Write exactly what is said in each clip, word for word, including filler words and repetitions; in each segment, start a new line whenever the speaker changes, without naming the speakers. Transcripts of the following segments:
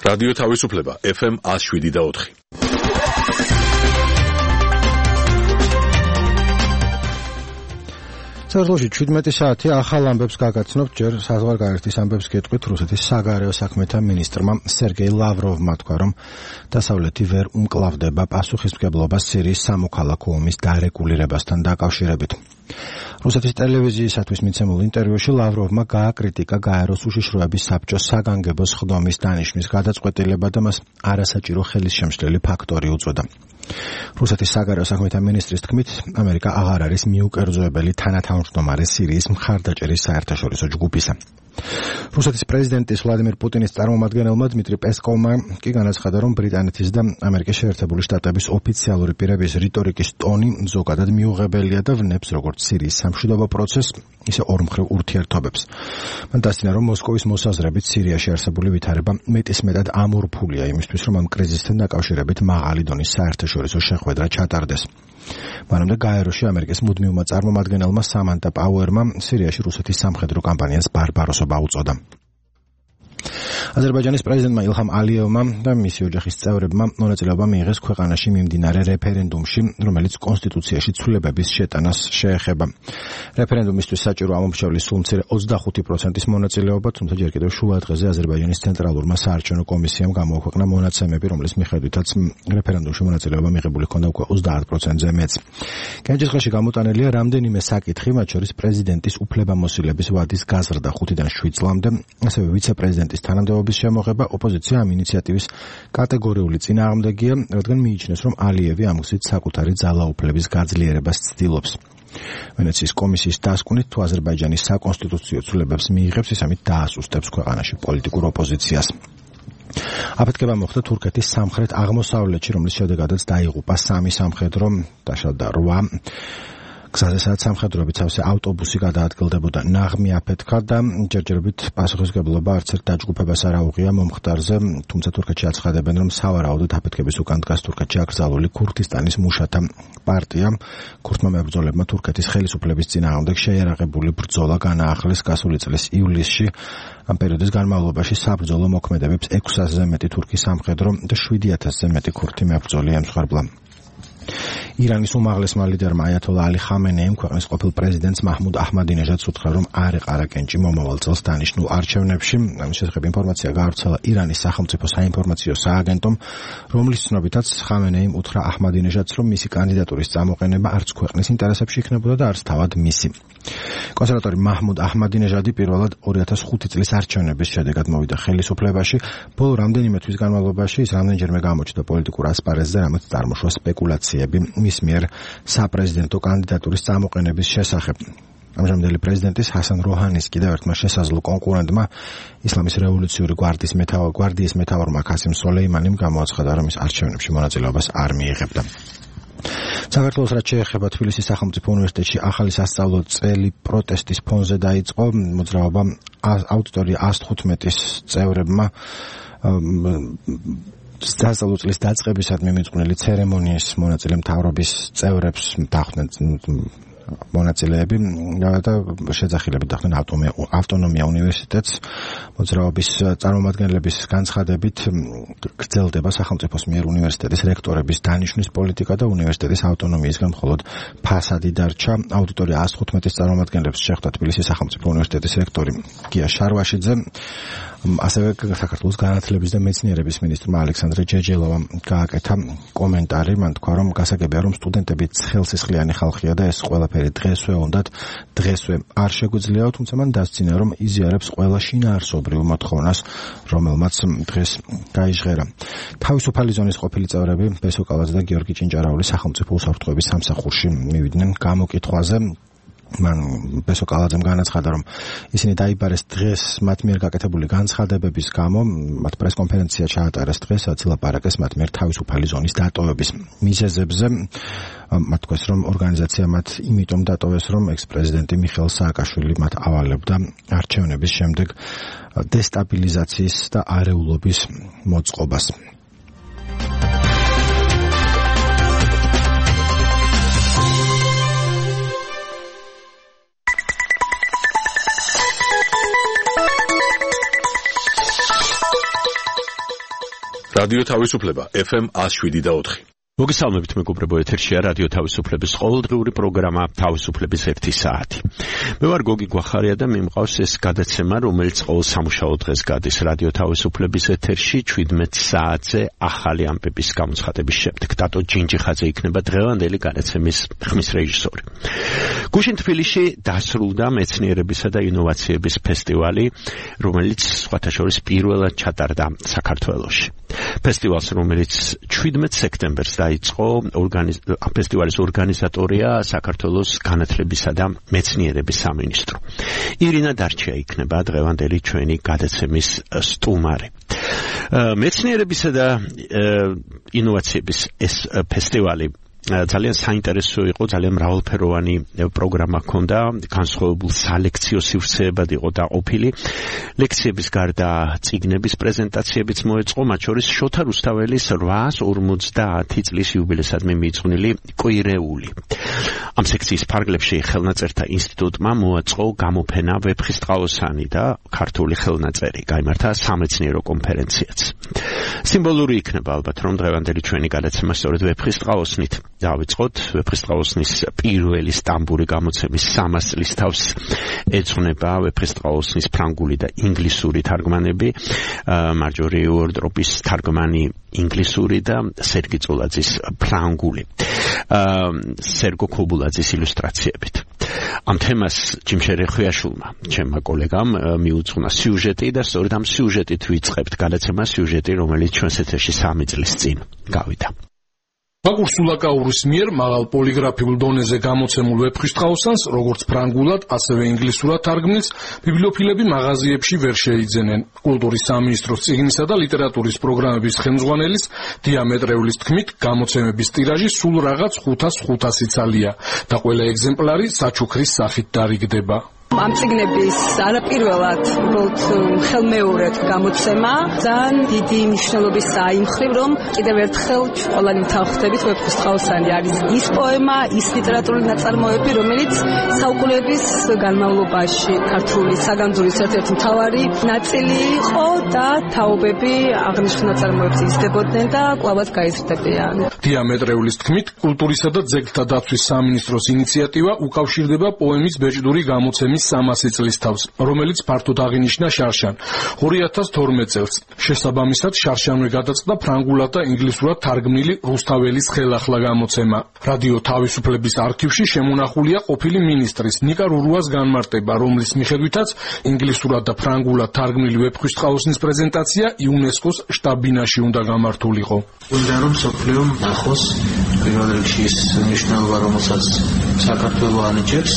რადიო თავისუფლება ეფ ემ one oh seven და four.
საქართველოში seventeen საათი ახალ ამბებს გაგაცნობთ, ჯერ საზღვარგარეთის ამბებს გეტყვით. რუსეთის საგარეო საქმეთა მინისტრმა სერგეი ლავროვმა თქვა, რომ დასავლეთი ვერ უმკლავდება პასუხისმგებლობას სირიის სამოქალაქო ომის დარეგულირებასთან დაკავშირებით. რუსეთის ტელევიზიისათვის მიცემულ ინტერვიუში ლავროვმა გააკრიტიკა გაეროს უშიშროების საბჭოს საგანგებო სხდომის დანიშვნის გადაწყვეტილება და მას არასაჭირო ხელისშემშლელი ფაქტორი უწოდა. რუსეთის საგარეო საქმეთა მინისტრის თქმით, ამერიკა აღარ არის მიუკერძოებელი თანათავმჯდომარე სირიის მხარდაჭერის საერთაშორისო ჯგუფისა. რუსეთის პრეზიდენტის ვლადიმირ პუტინის წარმომადგენელმა დმიტრი პესკოვმა კი განაცხადა, რომ ბრიტანეთის და ამერიკის შეერთებული შტატების ოფიციალური პირების რიტორიკის ტონი ზოგადად მიუღებელია და ვნებს როგორც სირიის სამშვიდობო პროცესს, ისე ორმხრივ ურთიერთობებს. მან დასძინა, რომ მოსკოვის მოსაზრებით სირიაში არსებული ვითარება მეტისმეტად ამორფულია იმისთვის, რომ ამ კრიზისთან დაკავშირებით მაღალი დონის საერთაშორისო შეხვედრა ჩატარდეს. მანამდე გაეროში ამერიკის მუდმივმა წარმომადგენელმა სამანტა პაუერმა სირიაში რუსეთის სამხედრო კამპანიას ბარბაროსობა უწოდა. აზერბაიჯანის პრეზიდენტმა ილჰამ ალიევმა და მისი ოჯახის წევრებმა მონაწილეობა მიიღეს ქვეყანაში მიმდინარე რეფერენდუმში, რომელიც კონსტიტუციაში ცვლილებების შეტანას შეეხება. რეფერენდუმისთვის საჭირო ამომრჩევლის სულ მცირე ოცდახუთი პროცენტის მონაწილეობა, თუმცა ჯერ კიდევ შუა დღეზე აზერბაიჯანის ცენტრალურმა საარჩევნო კომისიამ გამოაქვეყნა მონაცემები, რომლის მიხედვითაც რეფერენდუმში მონაწილეობა მიღებული ჰქონდა უკვე ოცდაათ პროცენტზე მეტს. კენჭისყრაში გამოტანილია რამდენიმე საკითხი, მათ შორის პრეზიდენტის უფლებამოსილების ვადის გაზრდა ხუთიდან შვიდ წლამდე, ასევე ვიცე-პრეზიდენტის თანამდებობის შემოღება. ოპოზიცია ამ ინიციატივის კატეგორიული წინააღმდეგია, რადგან მიიჩნევს, რომ ალიევი ამ გზით საკუთარი ძალაუფლების გაძლიერებას ცდილობს. ვენეციის კომისიის დასკვნით, თუ აზერბაიჯანის საკონსტიტუციო ცვლილებებს მიიღებს, ის ამით დაასუსტებს ქვეყანაში პოლიტიკურ ოპოზიციას. აფეთქება მოხდა თურქეთის სამხრეთ აღმოსავლეთში, რომლის შედეგადაც დაიღუპა სამი სამხედრო, დაშალდა რვა. გზაზე, სადაც სამხედროებით სავსე ავტობუსი გადაადგილდებოდა, ნაღმი აფეთქა და ჯერჯერობით პასუხისმგებლობა არც ერთ დაჯგუფებას არ აუღია მომხდარზე, თუმცა თურქეთში აცხადებენ, რომ სავარაუდოდ აფეთქების უკან დგას თურქეთში აკრძალული ქურთისტანის მუშათა პარტია. ქურთმა მებრძოლებმა თურქეთის ხელისუფლების წინააღმდეგ შეიარაღებული ბრძოლა განაახლეს გასული წლის ივლისში. ამ პერიოდის განმავლობაში საბრძოლო მოქმედებებს ექვსი ათასზე მეტი თურქი სამხედრო და შვიდი ათასზე მეტი ქურთი მებრძოლი ემსხვერპლა. ირანის უმაღლესმა ლიდერმა აიათოლა ალი ხამენეიმ ქვეყნის ყოფილ პრეზიდენტს მაჰმუდ აჰმადინეჟადს უთხრა, რომ არ ეყარა კენჭი მომავალ წელს დანიშნულ არჩევნებში. ამის შესახებ ინფორმაცია გაავრცელა ირანის სახელმწიფო საინფორმაციო სააგენტომ, რომლის ცნობითაც ხამენეიმ უთხრა აჰმადინეჟადს, რომ მისი კანდიდატურის წამოყენება არც ქვეყნის ინტერესებში იქნებოდა და არც თავად მისი. კონსერვატორი მაჰმუდ აჰმადინეჟადი პირველად ორი ათას ხუთი წლის არჩევნების შედეგად მოვიდა ხელისუფლებაში. ბოლო რამდენიმე თვის განმავლობაში ის რამდენჯერმე გამოჩნდა პოლიტიკურ ასპარეზზე, რამაც წარმოშვა სპეკულაციები მის მიერ საპრეზიდენტო კანდიდატურის წამოყენების შესახებ. ამჟამინდელი პრეზიდენტის ჰასან როჰანის კიდევ ერთმა შესაძლო კონკურენტმა, ისლამის რევოლუციური გვარდიის მეთაურ გვარდიის მეთაურმა ქასიმ სოლეიმანიმ გამოაცხადა, რომ ის არჩევნებში მონაწილეობას არ მიიღებდა. საქართველოს რაც შეეხება თბილისის სახელმწიფო უნივერსიტეტში ახალი სასწავლო წელი პროტესტის ფონზე დაიწყო. მოძრაობა აუდიტორია one fifteen-ის წევრებმა სასწავლო წლის დაწყებისადმი მიძღვნილი ცერემონიის მონაწილე მთავრობის წევრებს დახვდნენ მონაწილეები და შეძახილებით დახვდნენ ავტონომია უნივერსიტეტს. მოძრაობის წარმომადგენლების განცხადებით გრძელდება სახელმწიფოს მიერ უნივერსიტეტის რექტორების დანიშვნის პოლიტიკა და უნივერსიტეტის ავტონომიისგან მხოლოდ ფასადი დარჩა. აუდიტორია one fifteen-ის წარმომადგენლებს შეხვდა თბილისის სახელმწიფო უნივერსიტეტის რექტორი გია შარვაშიძე. ასევე საქართველოს განათლების და მეცნიერების მინისტრმა ალექსანდრე ჯეჯელოვამ გააკეთა კომენტარი. მან თქვა, რომ გასაგებია, რომ სტუდენტები ცხელსისხლიანი ხალხია და ეს ყველაფერი დღესვე უნდათ დღესვე არ შეგვიძლია, თუმცა მან დასძინა, რომ იზიარებს ყველა შინაარსობრივ მოთხოვნას, რომელმაც დღეს გაიჟღერა. თავისუფალი ზონის ყოფილი წევრები ბესო კალაძე და გიორგი ჭინჭარაული სახელმწიფო უსაფრთხოების სამსახურში მივიდნენ გამოკითხვაზე. მან ბესო კალაძემ განაცხადა, რომ ისინი დაიბარეს დღეს მათ მიერ გაკეთებული განცხადებების გამო. მათ პრესკონფერენცია ჩაატარეს დღეს, სადაც ილაპარაკეს მათ მიერ თავისუფალი ზონის დატოვების მიზეზებზე. მათ თქვეს, რომ ორგანიზაცია მათ იმიტომ დატოვეს, რომ ექს-პრეზიდენტი მიხეილ სააკაშვილი მათ ავალებდა არჩევნების შემდეგ დესტაბილიზაციის და არეულობის მოწყობას.
რადიო თავისუფლება ეფ ემ one oh seven და four.
მოგესალმებით მეგობრებო, ეთერშია რადიო თავისუფლების ყოველდღიური პროგრამა თავისუფლების ერთი საათი. მე ვარ გოგი გვახარია და მიმყავს ეს გადაცემა, რომელიც ყოველ სამუშაო დღეს გადის რადიო თავისუფლების ეთერში შვიდმეტ საათზე ახალი ამბების გამოცხადების შემდეგ. დატო ჯინჯიხაძე იქნება დღევანდელი გადაცემის ხმის რეჟისორი. გუშინ თბილისში დასრულდა მეცნიერებისა და ინოვაციების ფესტივალი, რომელიც სხვათა შორის პირველად ჩატარდა საქართველოში. ფესტივალს, რომელიც შვიდმეტ სექტემბერს დაიწყო, ფესტივალის ორგანიზატორია საქართველოს განათლებისა და მეცნიერების სამინისტრო. ირინა დარჩია იქნება დღევანდელი ჩვენი გადაცემის სტუმარი. მეცნიერებისა და ინოვაციების ეს ფესტივალი ძალიან საინტერესო იყო, ძალიან მრავალფეროვანი პროგრამა ჰქონდა, განსხვავებულ სალექციო სივრცეებად იყო დაყოფილი. ლექციების გარდა წიგნების პრეზენტაციებიც მოეწყო, მათ შორის შოთა რუსთაველის orytmetos ორმოცდაათი წლის იუბილესადმი მიიწვნილი კვირეული. ამ სექციის ფარგლებში ხელნაწერთა ინსტიტუტმა მოაწყო გამოფენა ვეფხისტყაოსანი და ქართული ხელნაწერი, გაიმართა სამეცნიერო კონფერენციაც. სიმბოლური იქნება ალბათ, რომ დღევანდელი ჩვენი გადაცემა სწორედ ვეფხისტყაოსნით დავიწყოთ. ვეფხისტყაოსნის პირველი სტამბური გამოცემის სამას წლის თავს ეძღვნება ვეფხისტყაოსნის ფრანგული და ინგლისური თარგმანები, მარჯორი უორდროპის თარგმანი ინგლისური და სერგი წულაძის ფრანგული, სერგო ქობულაძის ილუსტრაციებით. ამ თემას ჯიმშერე ხვიაშვილმა, ჩემმა კოლეგამ, მიუძღვნა სიუჟეტი და სწორედ ამ სიუჟეტით ვიწყებთ გადაცემას, სიუჟეტი, რომელიც ჩვენს ეთერში სამი წლის წინ გავიდა.
ბაკურ სულაკაურის მიერ მაღალ პოლიგრაფიულ დონეზე გამოცემულ ვეფხისტყაოსანს, როგორც ფრანგულად, ასევე ინგლისურად თარგმნილს, ბიბლიოფილები მაღაზიებში ვერ შეიძენენ. კულტურის სამინისტროს წიგნისა და ლიტერატურის პროგრამების ხელმძღვანელის დიამეტრეულის თქმით, გამოცემების ტირაჟი სულ რაღაც ხუთას ხუთასი ცალია და ყველა ეგზემპლარი საჩუქრის სახით დარიგდება.
ამ წიგნების არაპირველად უბრალოდ ხელმეორედ გამოცემა ძალიან დიდი მნიშვნელობისაა იმ მხრივ, რომ კიდევ ერთხელ ყველანი ვთანხმდებით ვეფხისტყაოსანი არის ის პოემა, ის ლიტერატურული ნაწარმოები, რომელიც საუკუნეების განმავლობაში ქართული საგანძურის ერთ-ერთი მთავარი ნაწილი იყო და თაობები აღნიშნულ ნაწარმოებს იზრდებოდნენ და კვლავაც გაიზრდებიან.
დიამეტრეულის თქმით, კულტურისა და ძეგლთა დაცვის სამინისტროს ინიციატივა უკავშირდება პოემის ბეჭდური გამოცემის სამასი წლის თავს, რომელიც ფართოდ აღინიშნა შარშან ორი ათას თორმეტ წელს. შესაბამისად, შარშანვე გადაწყდა ფრანგულად და ინგლისურად თარგმნილი რუსთაველის ხელახლა გამოცემა. რადიო თავისუფლების არქივში შემონახულია ყოფილი მინისტრის ნიკა რურუას განმარტება, რომლის მიხედვითაც ინგლისურად და ფრანგულად თარგმნილი ვეფხისტყაოსნის პრეზენტაცია იუნესკოს შტაბ-ბინაში უნდა გამართულიყო.
უნდა რომ სოფლიო ნახოს პირველ რიგში ის მნიშვნელობა, რომელსაც საქართველო ანიჭებს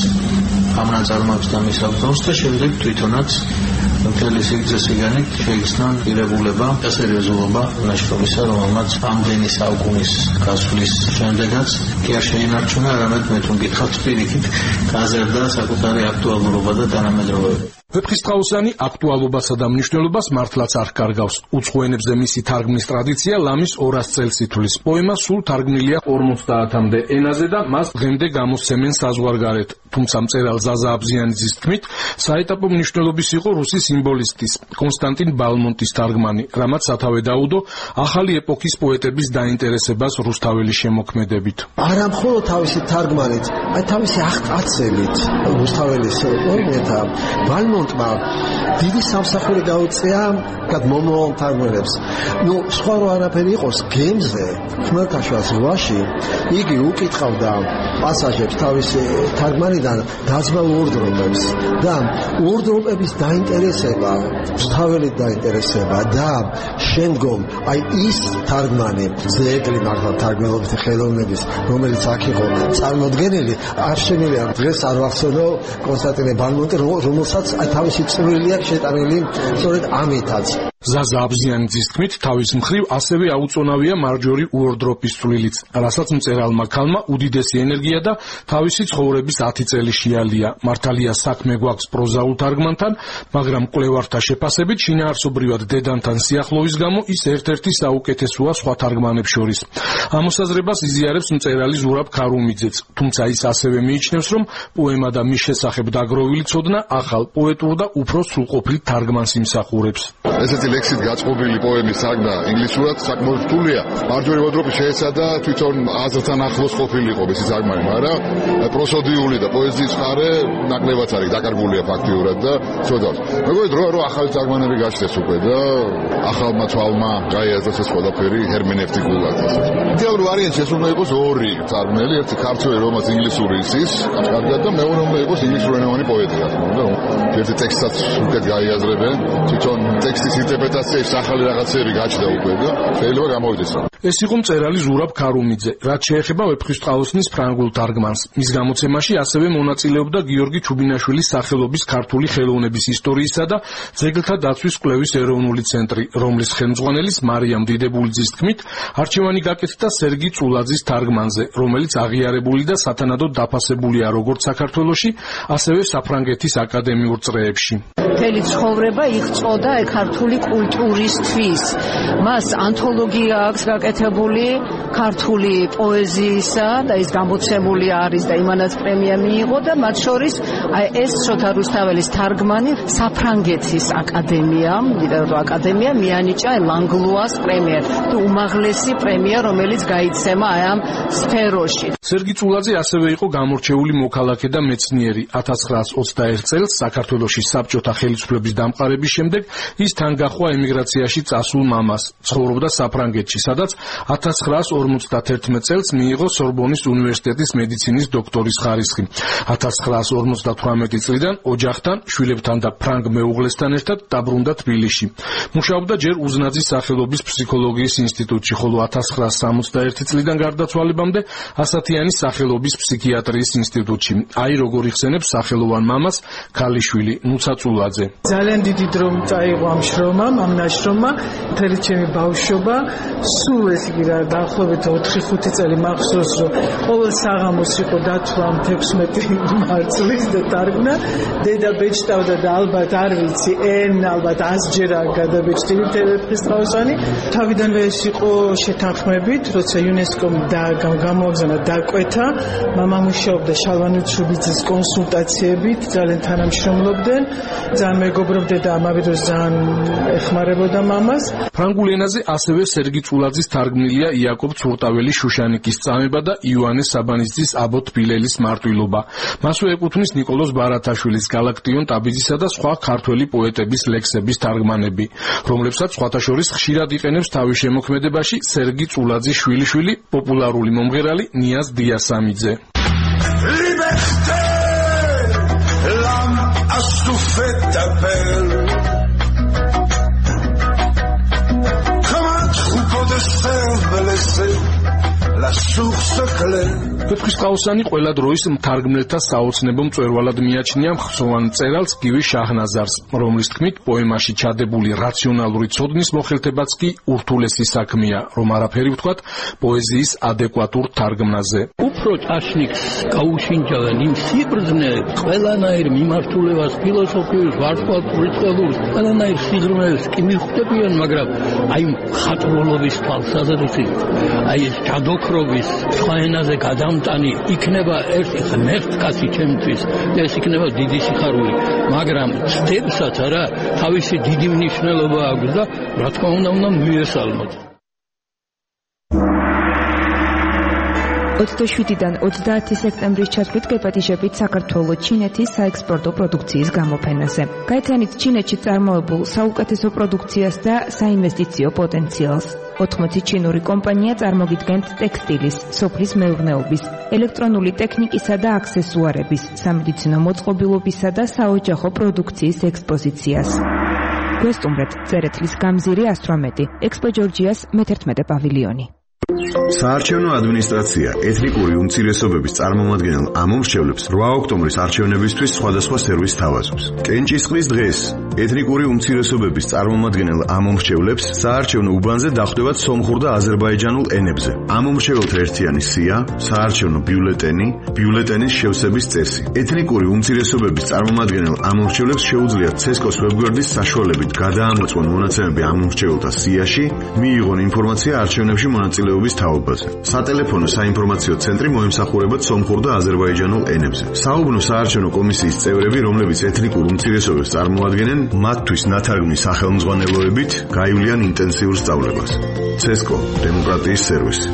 ამ ნაწარმოებს და მის ავტორს და შემდეგ თვითონაც მთელი სიგრძესიგანით შეიქმნა ღირებულება და სერიოზულობა ნაშრომისა, რომელმაც ამდენი საუკუნის გასვლის შემდეგაც კი არ შეინარჩუნა, არამედ მე თუ მკითხავთ პირიქით გაზრდა საკუთარი აქტუალურობა და თანამედროვეობა.
ვეფხისტყაოსანი აქტუალობასა და მნიშვნელობას მართლაც არ კარგავს. უცხო ენებზე მისი თარგმნის ტრადიცია ლამის ორას წელს ითვლის. პოემა სულ თარგმნილია ორმოცდაათამდე ენაზე და მას დღემდე გამოსცემენ საზღვარგარეთ. თუმცა მწერალ ზაზა აბზიანიძის თქმით, საეტაპო მნიშვნელობის იყო რუსი სიმბოლისტის კონსტანტინ ბალმონტის თარგმანი, რამაც სათავე დაუდო ახალი ეპოქის პოეტების დაინტერესებას რუსთაველის შემოქმედებით.
არა მხოლოდ თავისი თარგმანით, აი თავისი აღტაცებით რუსთაველის პოეტთა ბალმონტმა დიდი სამსახური გაუწია მომავალ თარგმანებს. ნუ სხვა რო არაფერი იყოს გემზე, ხმელთაშუა ზღვაში, იგი უკითხავდა პასაჟებს თავისი თარგმანიდან დაძმალ უორდროპებს და უორდროპების დაინტერესება, რუსთაველის დაინტერესება და შემდგომ აი ის თარგმანი ძეგლი მართლა თარგმნელობით ხელოვნების, რომელიც აქ იყო წარმოდგენილი, არ შემიძლია დღეს არ ვახსენო კონსტანტინე ბალმონტი, რომელსაც თავისი წვლილი აქვს შეტანილი სწორედ ამითაც.
ზაზა აბზიანიძის თქმით, თავის მხრივ ასევე აუწონავია მარჯორი უორდროპის წვლილიც, რასაც მწერალმა ქალმა უდიდესი ენერგია და თავისი ცხოვრების ათი წელი შეალია. მართალია საქმე გვაქვს პროზაულ თარგმანთან, მაგრამ მკვლევართა შეფასებით შინაარსობრივად დედანთან სიახლოვის გამო ის ერთ-ერთი საუკეთესოა სხვა თარგმანებს შორის. ამ მოსაზრებას იზიარებს მწერალი ზურაბ ქარუმიძეც, თუმცა ის ასევე მიიჩნევს, რომ პოემა და მის შესახებ დაგროვილი ცოდნა ახალ პოეტურ და უფრო სრულყოფილ თარგმანს იმსახურებს.
ესეთი ლექსით გაწყობილი პოემის საგნა ინგლისურად საკმაოდ რთულია. მარჯვენა ვადროპი შეეცადა თვითონ აზრთან ახლოს ყოფილიყო ეს საგმარი, მაგრამ პროსოდიული და პოეზიის მხარე ნაკლებად არის დაკარგულია ფაქტიურად და ცოდავს. მეგონი დრო რო ახალი საგმანები გაჩნდეს უკვე და ახალმა თვალმა გაიაზროს ეს ყველაფერი ჰერმენევტიკულად. იდეალური ვარიანტი ეს უნდა იყოს ორი საგმელი, ერთი ქართველი, რომელიც ინგლისური იცის, კარგად და მეორე უნდა იყოს ინგლისურენოვანი პოეტი, რა თქმა უნდა. ერთი ტექსტსაც უკეთ გაიაზრებენ, თვითონ ტექსტის ინტერპრეტაციაში ახალი რაღაცები გაჩნდა უკვე და შეიძლება გამოვიდეს.
ეს იყო მწერალი ზურაბ ქარუმიძე, რაც შეეხება ვეფხისტყაოსნის ფრანგულ თარგმანს. მის გამოცემაში ასევე მონაწილეობდა გიორგი ჩუბინაშვილის სახელობის ქართული ხელოვნების ისტორიისა და ძეგლთა დაცვის კვლევის ეროვნული ცენტრი, რომლის ხელმძღვანელის მარიამ დიდებულიძის თქმით, არჩევანი გაკეთდა სერგი წულაძის თარგმანზე, რომელიც აღიარებული და სათანადოდ დაფასებულია როგორც საქართველოში, ასევე საფრანგეთის აკადემიურ წრეებში.
მთელი ცხოვრება იღწოდა ქართული კულტურისთვის. მას ანთოლოგია აქვს გაკეთებული ქართული პოეზიისა და ის გამოცემული არის და იმანაც პრემია მიიღო და მათ შორის ეს შოთა რუსთაველის თარგმანი საფრანგეთის აკადემიამ, ლიტერატურული აკადემია მიანიჭა ლანგლუას პრემია, უმაღლესი პრემია, რომელიც გაიცემა აი ამ სფეროში.
სერგი წულაძე ასევე იყო გამორჩეული მოქალაქე და მეცნიერი. ათას ცხრაას ოცდაერთ წელს საქართველოში საბჭოთა ხელისუფლების დამყარების შემდეგ ის თან გაჰყვა ემიგრაციაში წასულ მამას. ცხოვრობდა საფრანგეთში, სადაც ათას ცხრაას ორმოცდათერთმეტ წელს მიიღო სორბონის უნივერსიტეტის მედიცინის დოქტორის ხარისხი. ათას ცხრაას ორმოცდათვრამეტი წლიდან ოჯახთან, შვილებთან და ფრანგ მეუღლესთან ერთად დაბრუნდა თბილისში. მუშაობდა ჯერ უზნაძის სახელობის ფსიქოლოგიის ინსტიტუტში, ხოლო ათას ცხრაას სამოცდაერთი წლიდან გარდაცვალებამდე ასათიანის სახელობის ფსიქიატრიის ინსტიტუტში. აი როგორ იხსენებს სახელოვან მამას ქალიშვილი ნუცა წულაძე.
ძალიან დიდი დრო წაიღო ამ შრომამ, ამ ნაშრომმა, მთელი ჩემი ბავშვობა, სულ ეს იგი რა დაახლოებით ოთხი ხუთი წელი მახსოვს, რომ ყოველ საღამოს იყო დათვა თექვსმეტი მარტს და თარგმნა, დედა ბეჭდავდა და ალბათ არ ვიცი, ენ ალბათ ასჯერა გადაბეჭდილი ვეფხისტყაოსანი. თავიდანვე ეს იყო შეთანხმებით, როცა იუნესკომ გამოაგზავნა დაკვეთა, მამა მუშაობდა შალვანი ჩუბიძის კონსულტაციებით, ძალიან თანამშრომლობდნენ, ძალიან მეგობრობდა და ამავე დროს ძალიან ეხმარებოდა მამას.
ფრანგულ ენაზე ასევე სერგი წულაძის თარგმნილია იაკობ ცურტაველის შუშანიკის წამება და იოანე საბანისძის აბო თბილელის მარტვილობა. მასვე ეკუთვნის ნიკოლოზ ბარათაშვილის, გალაქტიონ ტაბიძისა და სხვა ქართველი პოეტების ლექსების თარგმანები, რომლებსაც სხვათა შორის ხშირად იყენებს თავის შემოქმედებაში სერგი წულაძის შვილიშვილი, პოპულარული მომღერალი ნიაზ დიასამიძე. ვეფხისტყაოსანი ყველა დროის მთარგმნელთა საოცნებო მწვერვალად მიაჩნია მხსოვან მწერალს გივი შაჰნაზარს, რომლის თქმით პოემაში ჩადებული რაციონალური ცოდნის მოხელთებაც კი ურთულესი საქმეა, რომ არაფერი ვთქვათ პოეზიის ადეკვატურ თარგმნაზე.
უფრო წაშნიკს გაუშინჯავენ იმ სიბრძნეებს, ყველანაირ მიმართულებას, ფილოსოფიურს, ვარსკვლავურ, ყველანაირ სიღრმეებს კი მიხვდებიან, მაგრამ აი მხატვრულობის თვალსაზრისით, აი ეს ჯადოქრობის სხვა ენაზე გადამტანი იქნება ერთი ღმერთკაცი ჩემთვის და ეს იქნება დიდი სიხარული, მაგრამ ცდებსაც არა თავისი დიდი მნიშვნელობა აქვს და რა თქმა უნდა უნდა მიესალმოთ.
ოცდაშვიდიდან ოცდაათი სექტემბრის ჩათვლით გეპატიჟებით საქართველოს ჩინეთის საექსპორტო პროდუქციის გამოფენაზე. გაეცანით ჩინეთში წარმოებულ საუკეთესო პროდუქციას და საინვესტიციო პოტენციალს. ოთხმოცი ჩინური კომპანია წარმოგიდგენთ ტექსტილის, სოფლის მეურნეობის, ელექტრონული ტექნიკისა და აქსესუარების, სამედიცინო მოწყობილობისა და საოჯახო პროდუქციის ექსპოზიციას. გვესტუმრეთ წერეთლის გამზირი ასტრომეტი, ექსპო ჯორჯიას მეთერთმეტე პავილიონი.
საარჩევნო ადმინისტრაცია ეთნიკური უმცირესობების წარმომადგენელ ამომრჩევლებს რვა ოქტომბრის არჩევნებისთვის სხვადასხვა სერვისს თავაზობს. კენჭისყრის დღეს ეთნიკური უმცირესობების წარმომადგენელ ამომრჩევლებს საარჩევნო უბანზე დახვდებათ სომხურ და აზერბაიჯანულ ენებზე. ამომრჩეველთა ერთიანი სია, საარჩევნო ბიულეტენი, ბიულეტენის შევსების წესი. ეთნიკური უმცირესობების წარმომადგენელ ამომრჩევლებს შეუძლიათ ცესკოს ვებგვერდის საშუალებით გადაამოწმონ მონაცემები ამომრჩეველთა სიაში, მიიღონ ინფორმაცია არჩევნებში მონაწილეობის თაობაზე. სატელეფონო საინფორმაციო ცენტრი მოემსახურებათ სომხურ და აზერბაიჯანულ ენებზე. საუბნო საარჩევნო კომისიის წევრები, რომლებიც ეთნიკურ უმცირესობებს წარმოადგენენ, მათთვის ნათარგმნის სახელმძღვანელოებით გაივლიან ინტენსიურ სწავლებას. ცესკო, დემოკრატიის სერვისი.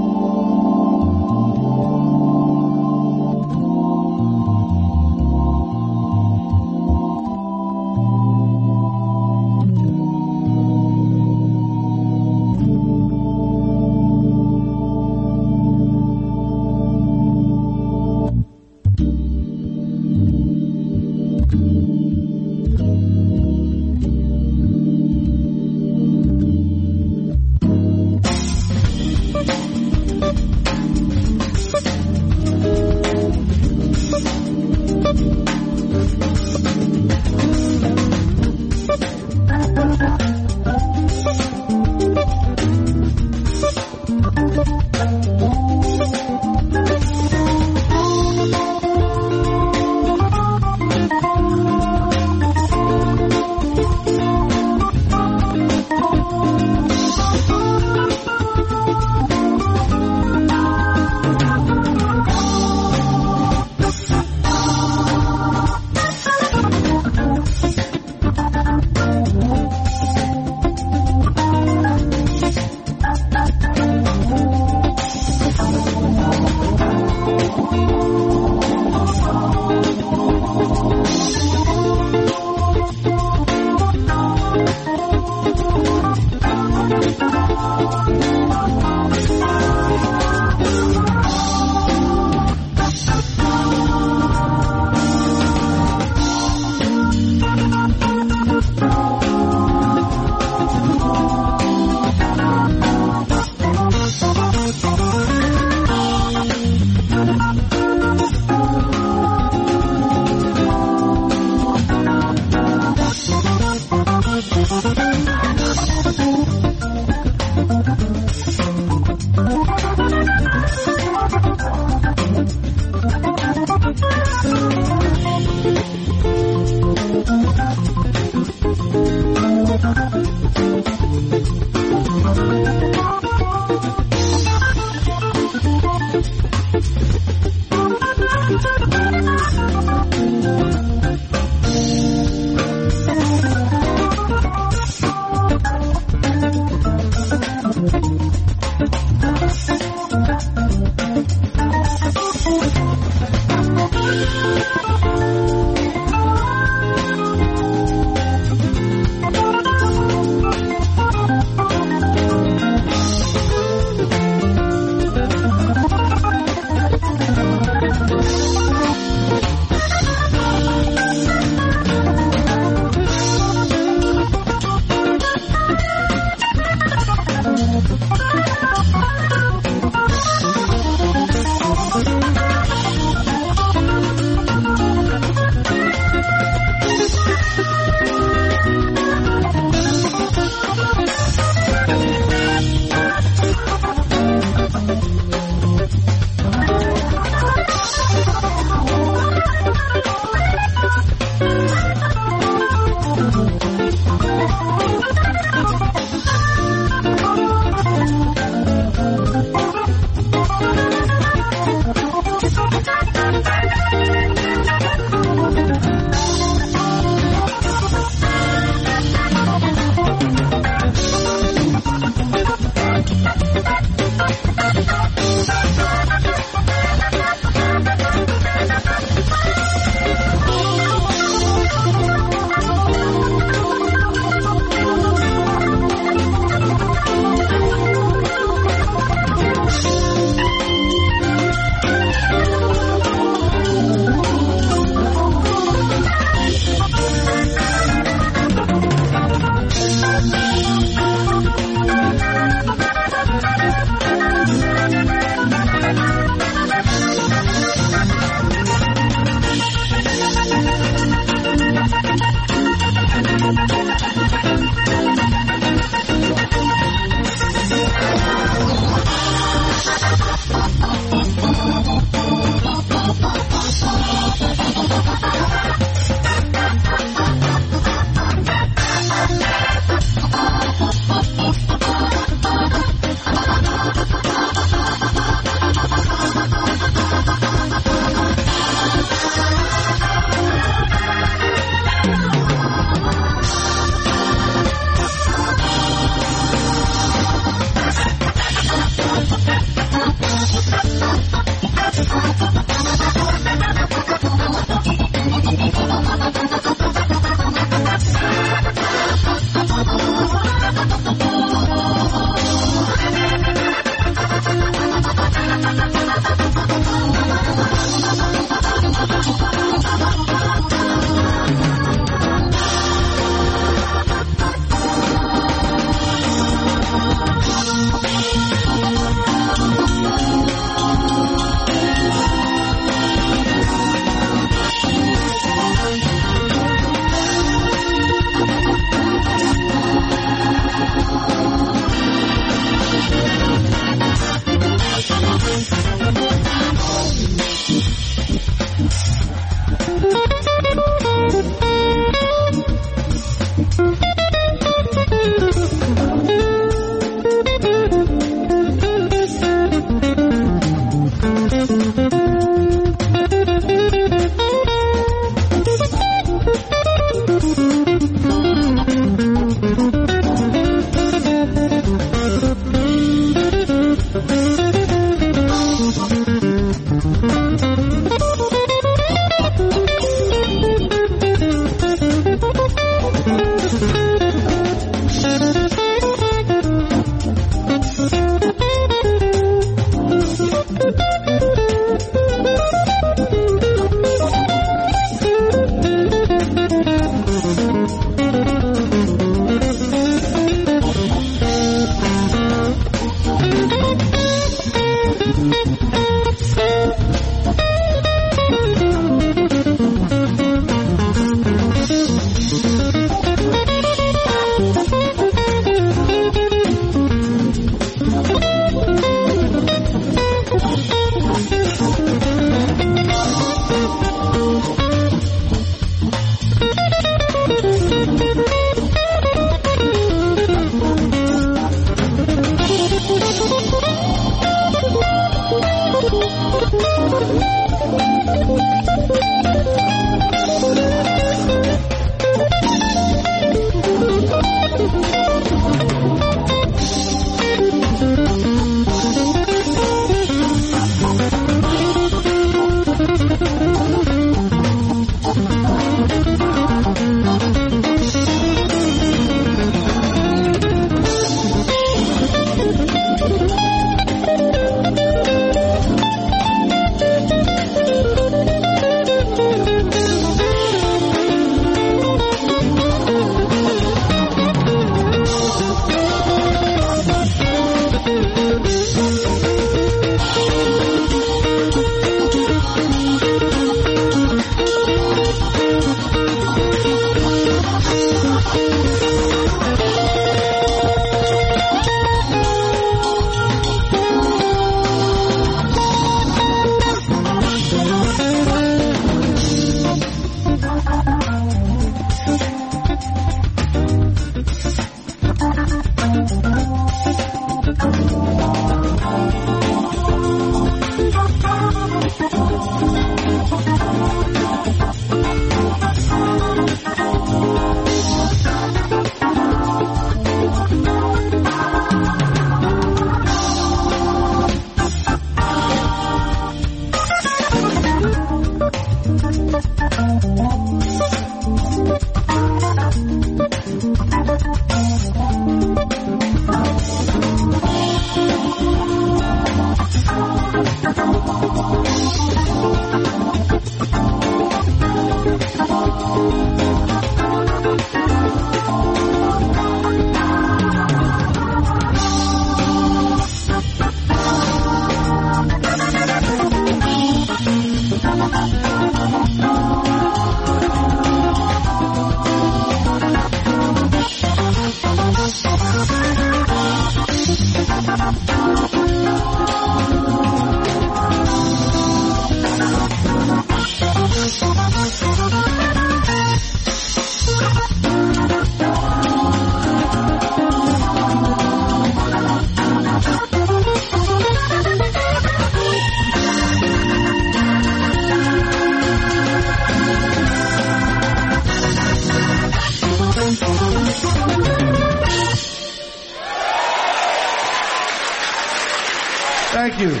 Thank you.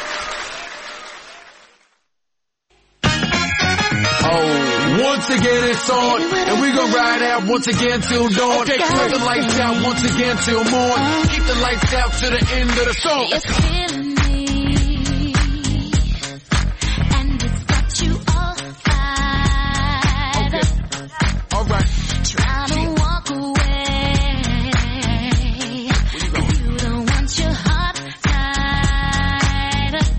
Oh, once again it's on, and we're gonna ride out once again till dawn. Okay, keep the lights out once again till morn. Keep the lights out to the end of the song.
It's killing me, and it's got you all fired up.
All right.
Trying to walk away. You don't want your heart tied up.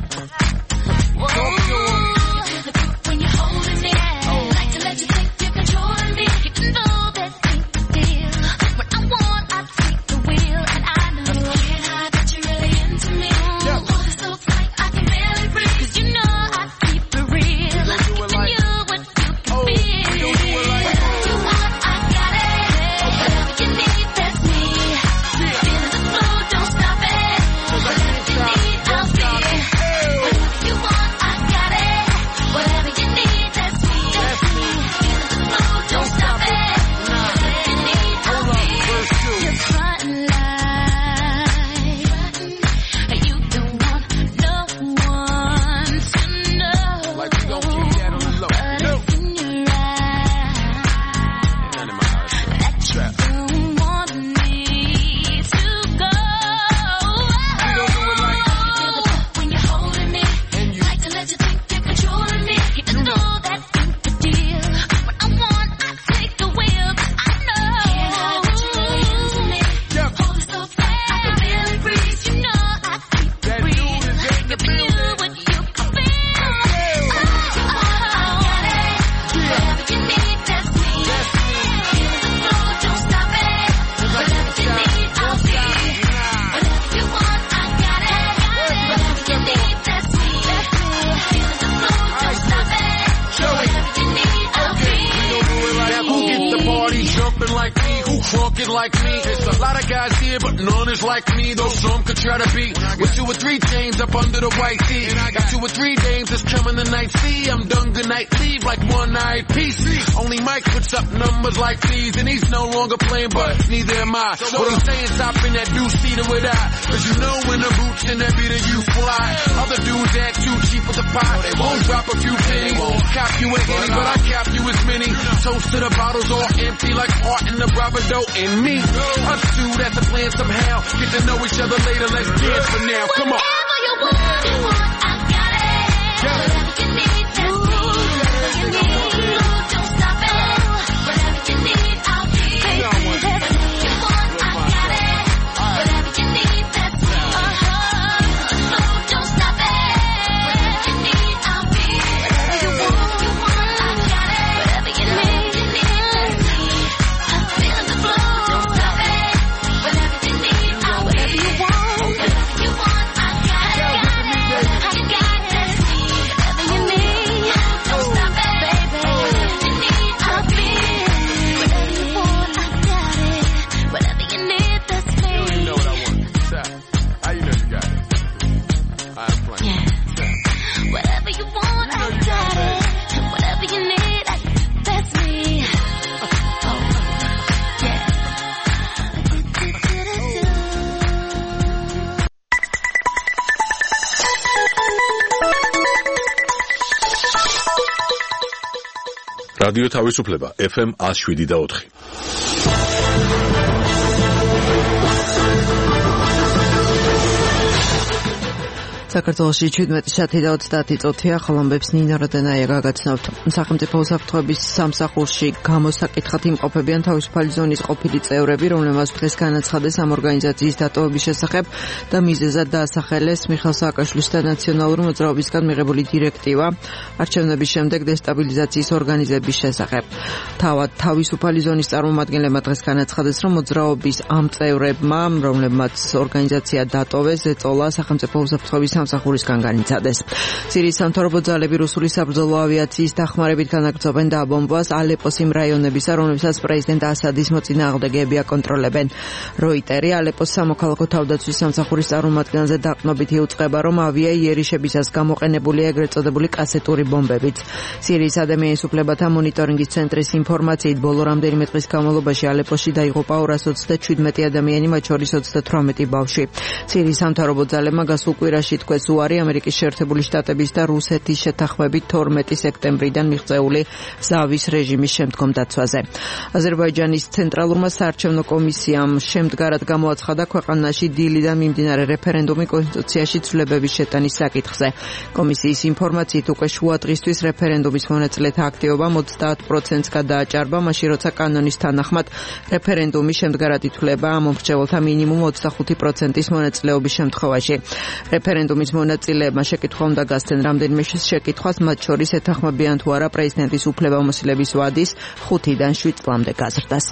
Whoa, when you're holding me, I like to let you think you're controlling me. You know that ain't the deal. When I want, I take the wheel, and I know can't hide that you're really into me. Hold it so tight, I can barely breathe. 'Cause you know I keep it real. Giving you what you can feel. You want, I got it. Whatever you need, that's me. Feeling the flow, don't stop it. Whatever you need, I'll be. Whatever you want, I got it. Whatever you need, that's me. Feeling the flow, don't stop it. Whatever you need, I'll be. You're frontin' like you don't want no one to know.
Like we gon' keep that on the low.
But it's in your eyes
None of my eyes.
that you don't want me to go. When you're holding me, like to let you think you're controlling me. You know that ain't the deal. When I want, I take the wheel, but I know can't hide that you're really into me. Hold it so tight, I can barely breathe. You know I keep it real. Giving you what you can feel. Oh, I got it. Whatever you need, that's me. Feeling the flow, don't stop it. Whatever you need, I'll be. Whatever you want, I got it. Whatever you need, that's me. Feeling the flow, don't stop it. Whatever you need, I'll be.
Now who get the party jumping like me? Who crunking like me? There's a lot of guys here, but none is like me. Though some could try to be with two or three chains up under the white tee. And I got two or three dames that's coming tonight. See, I'm done good night, leave like one-eyed piece. Only Mike puts up numbers like these, and he's no longer playing, but neither am I. What I'm saying, stop in that two-seater with I. 'Cause you know when the boots in that beater you fly. Other dudes act too cheap with the pot. They won't drop a few pennies. Cop you a henny, but I cap you as many. Toast to the bottles all empty like art in the bravado in me. Us two, that's a plan somehow. Get to know each other later, let's dance for now. Come on.
Whatever you want, you want, I got it. Whatever you need, that's me. Whatever you need, don't stop it. Whatever you need, I'll be. Whatever you want, I got it. Whatever you need, that's me. So don't stop it. Whatever you need, I'll be. Whatever you want, you want, I got it. Whatever you need, you need, that's me. I'm feeling the flow, don't stop it. Whatever you need, I'll be. Whatever you want, whatever you want, I got it. I got it, that's me. Whatever you need, don't stop it, baby. Whatever you need, I'll be. Whatever you want, I got it. Whatever you need, that's me.
You know what I want. Stop. How you know you got it? I'm playing.
Yeah. Whatever you want, I got it. Whatever you need, I, that's me. Oh, yeah.
რადიო თავისუფლება ეფ ემ one oh seven და four.
საქართველოში შვიდმეტი საათი და ოცდაათი წუთია, ხოლო ამბებს ნინო როდენაია გაგაცნობთ. სახელმწიფო უსაფრთხოების სამსახურში გამოსაკითხად იმყოფებიან თავისუფალი ზონის ყოფილი წევრები, რომლებმაც დღეს განაცხადეს ამ ორგანიზაციის დატოვების შესახებ და მიზეზად დაასახელეს მიხეილ სააკაშვილის და ნაციონალური მოძრაობისგან მიღებული დირექტივა არჩევნების შემდეგ დესტაბილიზაციის ორგანიზების შესახებ. თავად თავისუფალი ზონის წარმომადგენლებმა დღეს განაცხადეს, რომ მოძრაობის ამ წევრებმა, რომლებმაც ორგანიზაცია დატოვეს, ეწოლა სახელმწიფო უსაფრთხოების სამსახურისგან განიცადეს. სირიის სამთავრობო ძალები რუსული საბრძოლო ავიაციის დახმარებით განაგრძობენ დაბომბვას ალეპოს იმ რაიონებისა, რომლებსაც პრეზიდენტ ასადის მოწინააღმდეგეები აკონტროლებენ. როიტერი ალეპოს სამოქალაქო თავდაცვის სამსახურის წარმომადგენელზე დაყრდნობით იუწყება, რომ ავია იერიშებისას გამოყენებულია ეგრეთ წოდებული კასეტური ბომბებიც. სირიის ადამიანის უფლებათა მონიტორინგის ცენტრის ინფორმაციით, ბოლო რამდენიმე დღის განმავლობაში ალეპოში დაიღუპა ორას ოცდაჩვიდმეტი ადამიანი, მათ შორის ოცდათვრამეტი ბავშვი. სირიის სამთავრობო ძალებმა გასულ კვირაში თქვეს უარი ამერიკის შეერთებული შტატების და რუსეთის შეთანხმებით თორმეტი სექტემბრიდან მიღწეული ზავის რეჟიმის შემდგომ დაცვაზე. აზერბაიჯანის ცენტრალურმა საარჩევნო კომისიამ შემდგარად გამოაცხადა ქვეყანაში დილიდან მიმდინარე რეფერენდუმი კონსტიტუციაში ცვლილებების შეტანის საკითხზე. კომისიის ინფორმაციით უკვე შუა დღისთვის რეფერენდუმის მონაწილეთა აქტივობამ ოცდაათ პროცენტს გადააჭარბა, მაშინ როცა კანონის თანახმად რეფერენდუმი შემდგარად ითვლება მომრჩეველთა მინიმუმ ოცდახუთი პროცენტის მონაწილეობის შემთხვევაში. რეფერენდუმის მონაწილეებმა შეკითხვა უნდა გასცენ რამდენიმე შეკითხვას, მათ შორის ეთანხმებიან თუ არა პრეზიდენტის უფლებამოსილების ვადის ხუთიდან შვიდ წლამდე გაზრდას.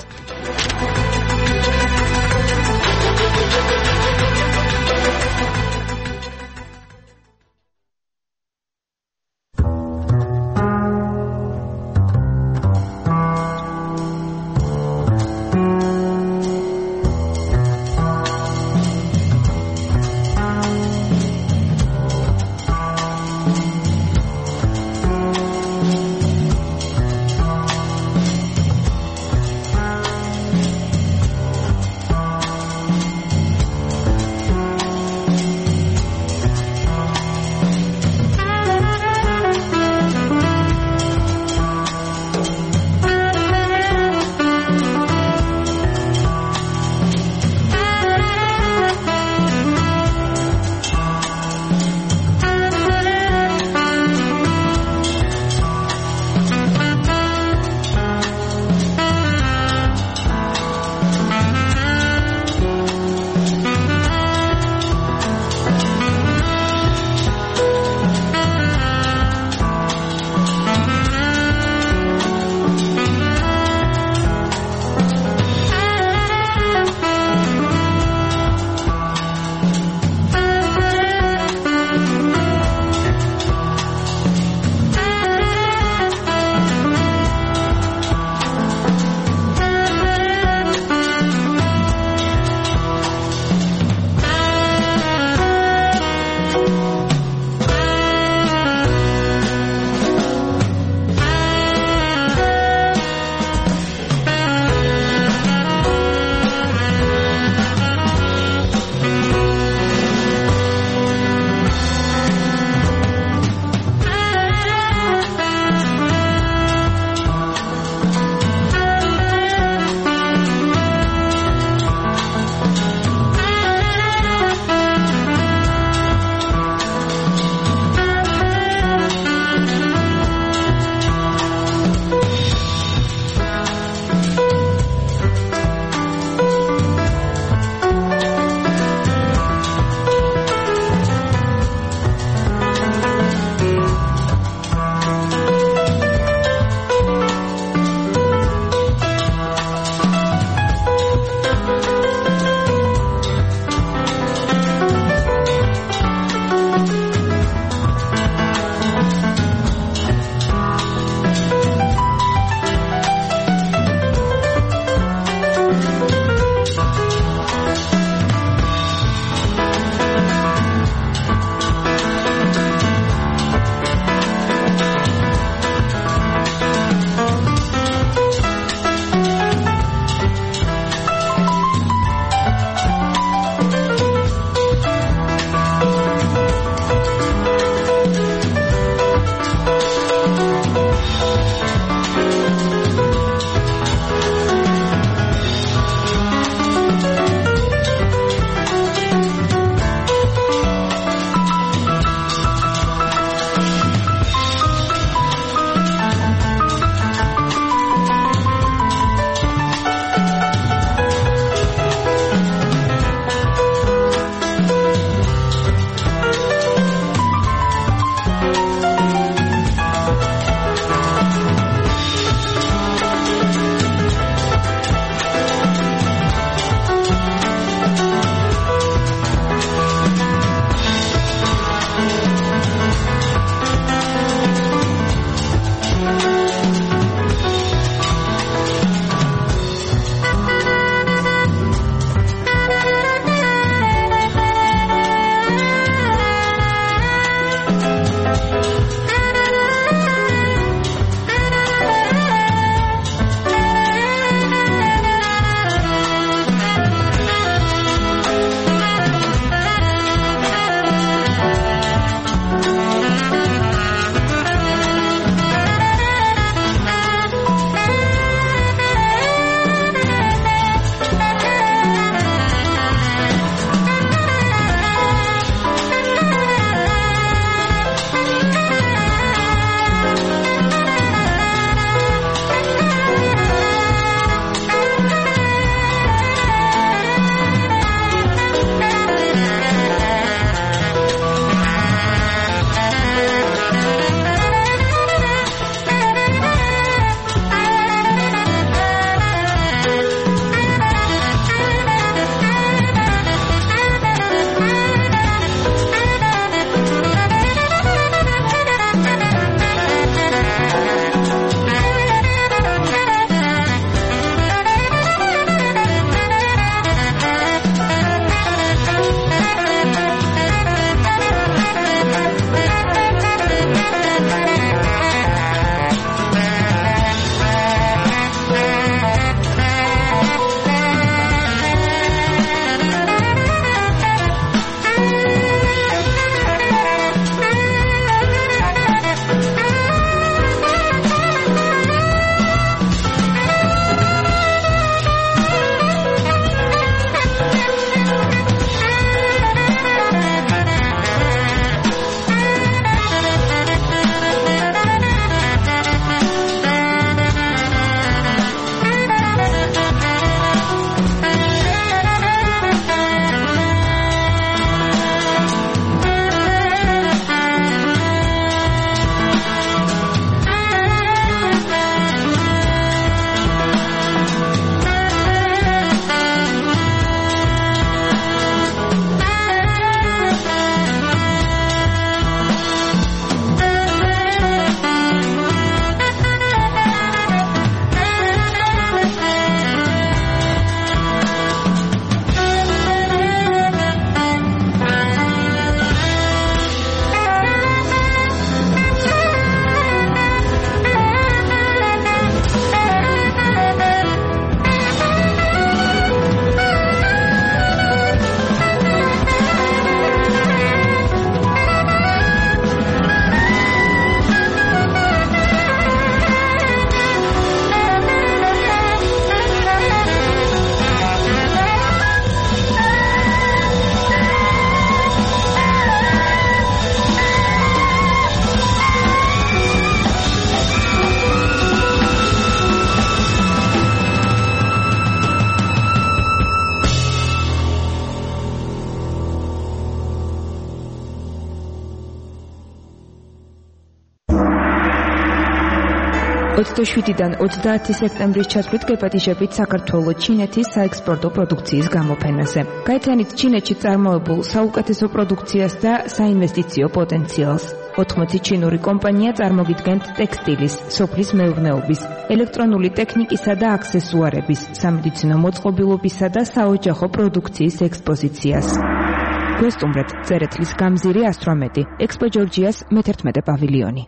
ოცდაშვიდიდან ოცდაათი სექტემბრის ჩათვლით გეპატიჟებით საქართველოს ჩინეთის საექსპორტო პროდუქციის გამოფენაზე. გაიცანით ჩინეთში წარმოებულ საუკეთესო პროდუქციას და საინვესტიციო პოტენციალს. ოთხმოცი ჩინური კომპანია წარმოგიდგენთ ტექსტილის, სოფლის მეურნეობის, ელექტრონული ტექნიკისა და აქსესუარების, სამედიცინო მოწყობილობისა და საოჯახო პროდუქციის ექსპოზიციას. გვესტუმრეთ წერეთლის გამზირი ასტრომეტი, ექსპო ჯორჯიას მეთერთმეტე პავილიონი.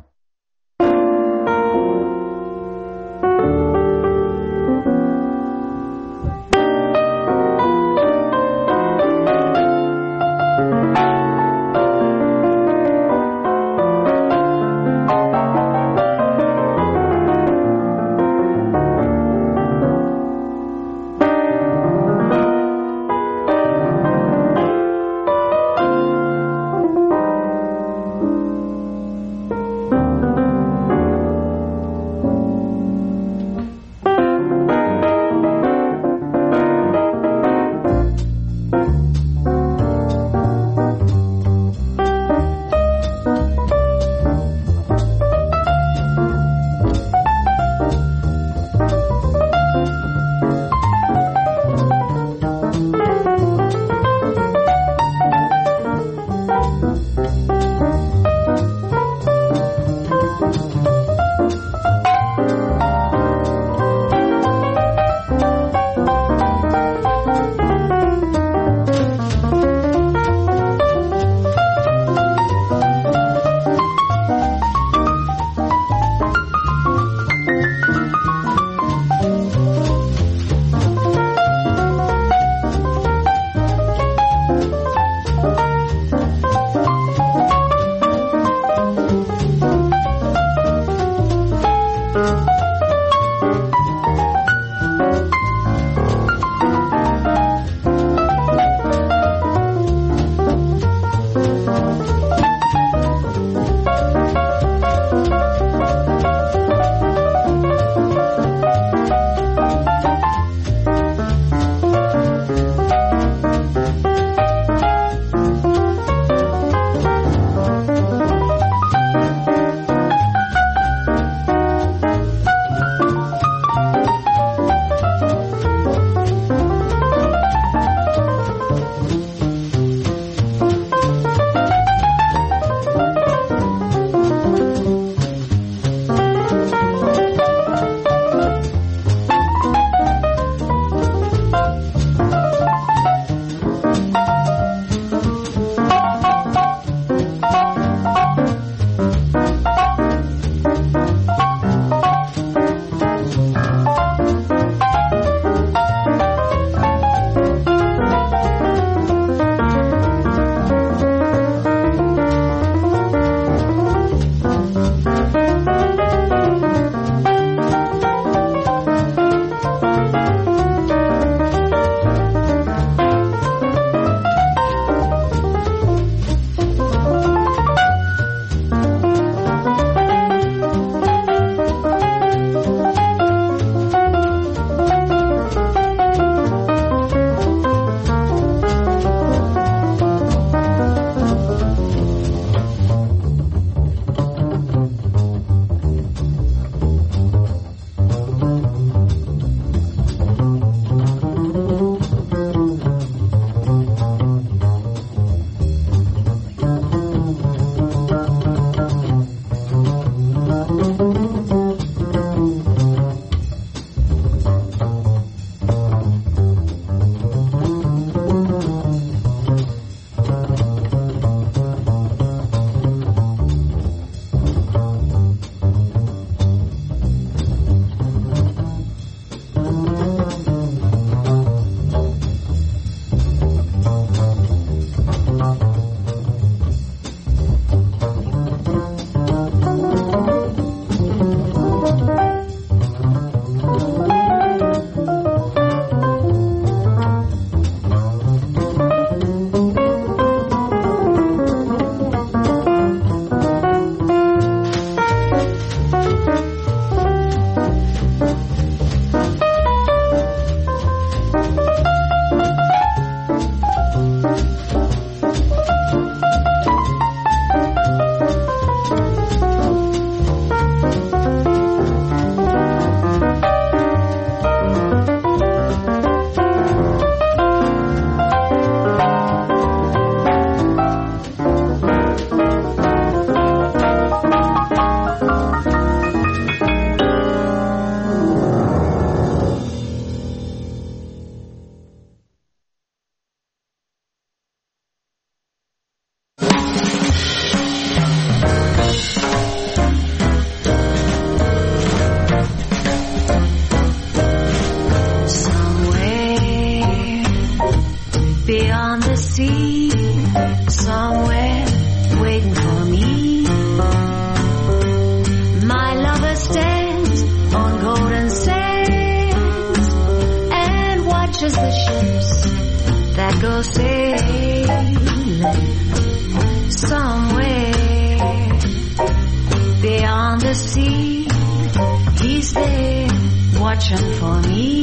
Somewhere beyond the sea, he's there watching for me.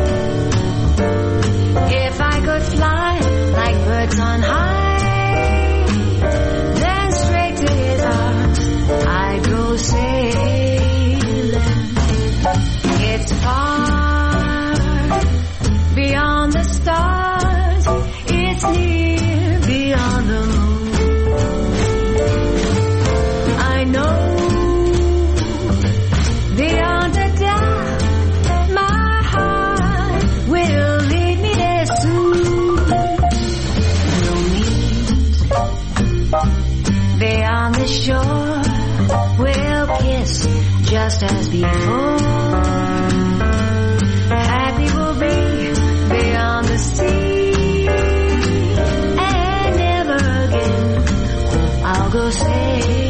If I could fly like birds on high, then straight to his arms I'd go sailing. It's far beyond the stars, it's near beyond the moon. I know beyond a doubt my heart will lead me there soon. We'll meet beyond the shore, we'll kiss just as before. Happy we'll be beyond the sea, and never again I'll go sailing.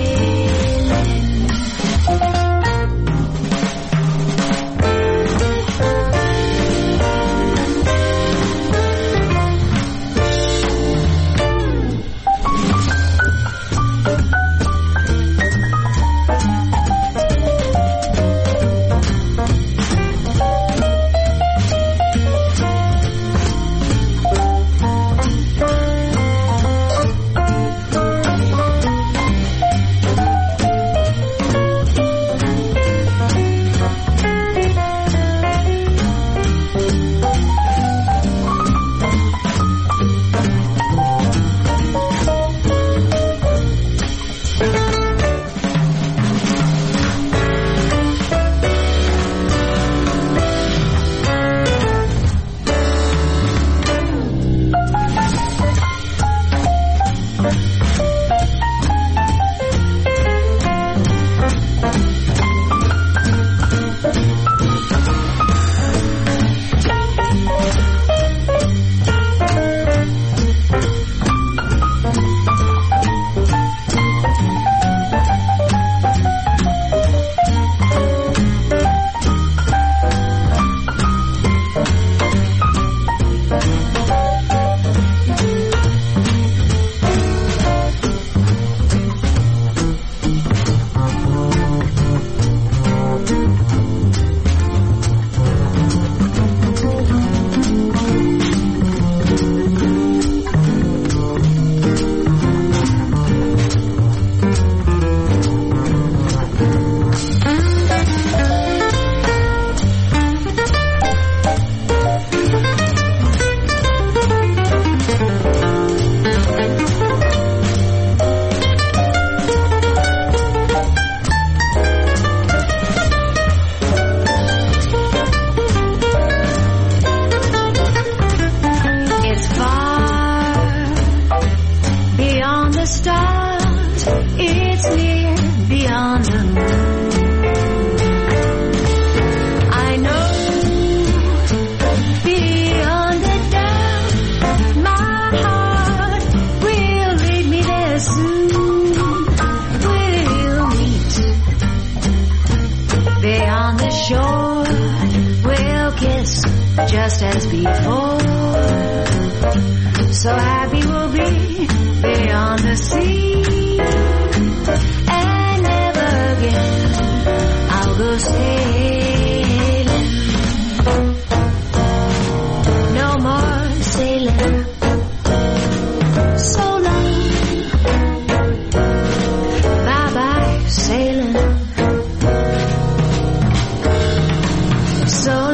Just as before, so happy we'll be beyond the sea, and never again I'll go sailing. No more sailing. So long, bye bye sailing. So long.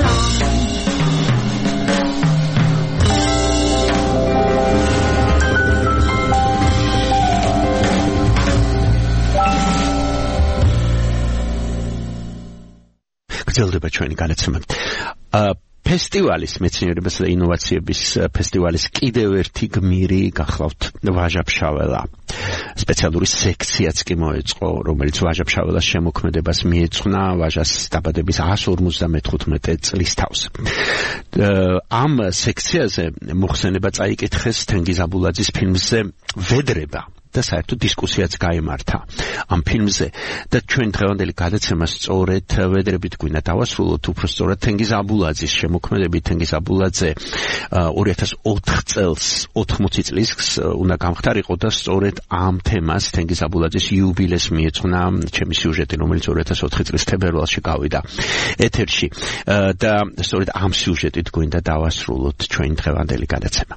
გრძელდება ჩვენი განაცემა. ფესტივალის მეცნიერებისა და ინოვაციების ფესტივალის კიდევ ერთი გმირი გახლავთ ვაჟა-ფშაველა. სპეციალური სექციაც კი მოეწყო, რომელიც ვაჟა-ფშაველას შემოქმედებას მიეძღვნა ვაჟას დაბადების εκατს ორმოცდამეხუთმეტე წლის თავს. ამ სექციაზე მოხსენება წაიკითხეს თენგიზ აბულაძის ფილმზე ვედრება და საერთოდ დისკუსიაც გაიმართა ამ ფილმზე და ჩვენ დღევანდელი გადაცემა სწორედ ვედრებით გვინდა დავასრულოთ უბრალოდ თენგიზ აბულაძის შემოქმედებით. თენგიზ აბულაძე ორი ათას ოთხ წელს ოთხმოცი წლის უნდა გამხდარიყო და სწორედ ამ თემას თენგიზ აბულაძის იუბილეს მიეძღვნა ჩემი სიუჟეტი, რომელიც ორი ათას ოთხი წლის თებერვალში გავიდა ეთერში და სწორედ ამ სიუჟეტით გვინდა დავასრულოთ ჩვენი დღევანდელი გადაცემა.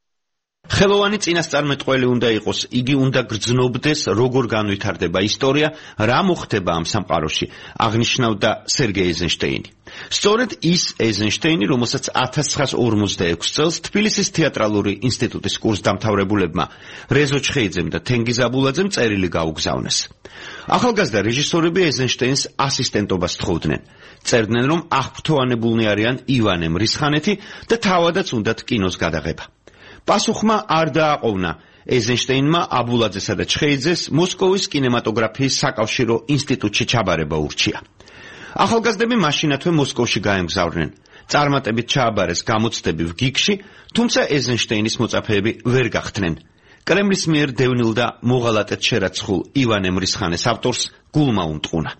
ხელოვანი წინასწარმეტყველი უნდა იყოს, იგი უნდა გრძნობდეს, როგორ განვითარდება ისტორია, რა მოხდება ამ სამყაროში, აღნიშნავდა სერგეი ეიზენშტეინი. სწორედ ის ეიზენშტეინი, რომელსაც ათას ცხრაას ორმოცდაექვსი წელს თბილისის თეატრალური ინსტიტუტის კურსდამთავრებულებმა რეზო ჩხეიძემ და თენგიზ აბულაძემ წერილი გაუგზავნეს. ახალგაზრდა რეჟისორები ეიზენშტეინს ასისტენტობას თხოვდნენ. წერდნენ, რომ აღფრთოვანებულნი არიან ივანე მრისხანეთი და თავადაც უნდათ კინოს გადაღება. პასუხმა არ დააყოვნა ეიზენშტეინმა აბულაძესა და ჩხეიძეს მოსკოვის კინემატოგრაფიის საკავშირო ინსტიტუტში ჩაბარება ურჩია. ახალგაზრდები მაშინათვე მოსკოვში გაემგზავრნენ. წარმატებით ჩააბარეს გამოცდებივ გიგში, თუმცა ეიზენშტეინის მოწაფეები ვერ გახდნენ. კრემლის მიერ დევნილ და მოღალატედ შერაცხულ ივანე მრისხანეს ავტორს გულმა უნტყუნა.